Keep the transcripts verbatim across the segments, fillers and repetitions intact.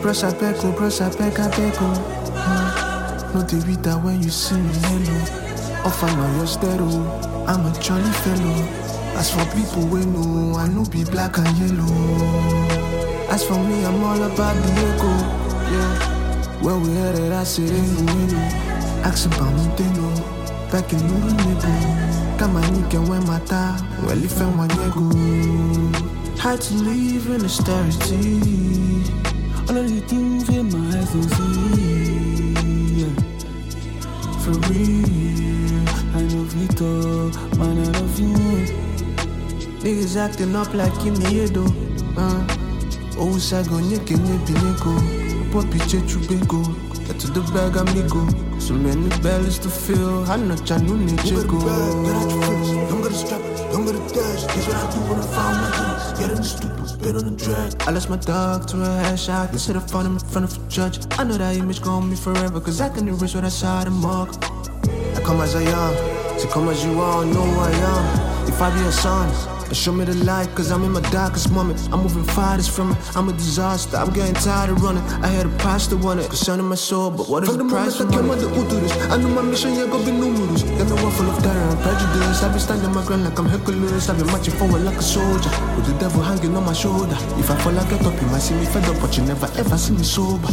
Brush I beg, oh, brush I beg, I beg, oh. Mm. No, they read that when you see me, hello. Off I know your stereo, I'm a jolly fellow. As for people we know, I know be black and yellow. As for me, I'm all about the echo, yeah. Where we headed, I said, ain't no window. Ask about me, they know. Back in Nuru Nebo. Kama nike when my ta, well if I want go. Had to live in austerity. All of the things in my eyes don't see. For real, I know Vito, man, I love you. Niggas acting up like in the head, uh. Oh, Sago, Nick, and Nipinego. Poppy, Chechubigo. Get to the bag, amigo. So many bells to fill. I know Chanu, Nichego. Don't get a strap, don't get a dash. Guess what I do when I found my guns? Get in the stupid, spit on the drag. I lost my dog to a headshot. Instead of finding him in front of a judge. I know that image gon' on me forever. Cause I can erase what I saw the mark. I come as I am. So come as you are, know who I am. If I be a son, and show me the light, cause I'm in my darkest moment. I'm moving farthest from it, I'm a disaster. I'm getting tired of running. I had a pastor want it, concerning my soul, but what is from the, the price of money? From the moment I came out the Uterus, I knew my mission, yeah, go be numerous. Then the one full of terror and prejudice. I be standing my ground like I'm Hercules. I be marching forward like a soldier, with the devil hanging on my shoulder. If I fall, I get up, you might see me fed up, but you never ever see me sober.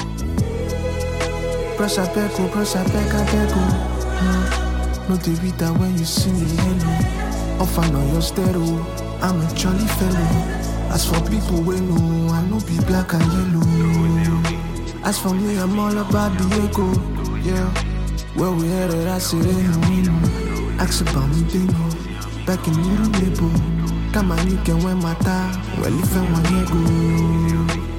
Press I beg, oh, press I beg, I beg, oh. Mm. No, they read that when you see me, hello. Off I know your stereo, I'm a jolly fellow. As for people we know, I know be black and yellow. As for me, I'm all about the echo, yeah. Where we headed, I said ain't no window. Ask about me, they know. Back in Nuru Nebo. Kama nike when my ta, well if I want to go.